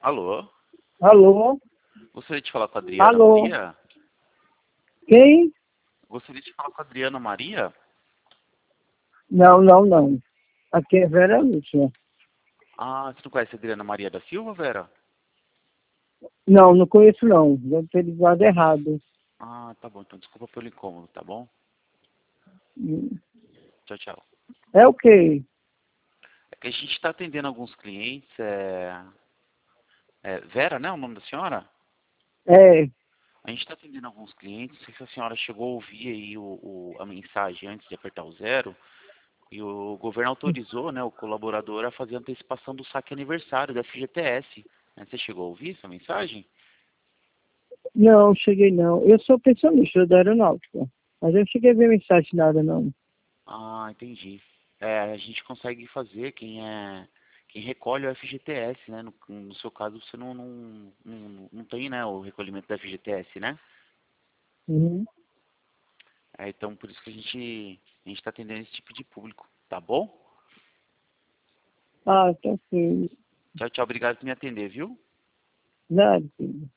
Alô? Alô? Gostaria de falar com a Adriana Alô? Maria? Quem? Gostaria de falar com a Adriana Maria? Não. Aqui é Vera Lúcia. Ah, você não conhece a Adriana Maria da Silva, Vera? Não conheço não. Deve ter ligado errado. Ah, tá bom. Então desculpa pelo incômodo, tá bom? Hum. Tchau, tchau. É o quê? É que a gente está atendendo alguns clientes. Vera, né? O nome da senhora? É. A gente está atendendo alguns clientes. Não sei se a senhora chegou a ouvir aí a mensagem antes de apertar o zero. E o governo autorizou, né, o colaborador a fazer a antecipação do saque aniversário da FGTS. Você chegou a ouvir essa mensagem? Não, cheguei não. Eu sou pensionista da aeronáutica. Mas eu não cheguei a ver mensagem nada não. Ah, entendi. A gente consegue fazer quem recolhe o FGTS, né? No seu caso, você não tem, né, o recolhimento da FGTS, né? Uhum. Então, por isso que a gente está atendendo esse tipo de público, tá bom? Ah, tá sim. Tchau, tchau. Obrigado por me atender, viu? Nada, filho.